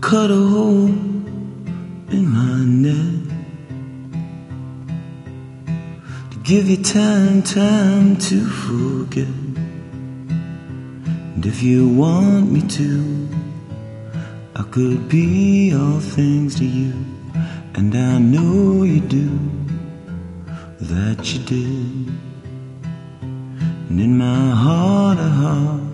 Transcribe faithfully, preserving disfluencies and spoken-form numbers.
cut a hole in my neck to give you time, time to forget. And if you want me to, I could be all things to you, and I know you do, that you did. And in my heart of hearts,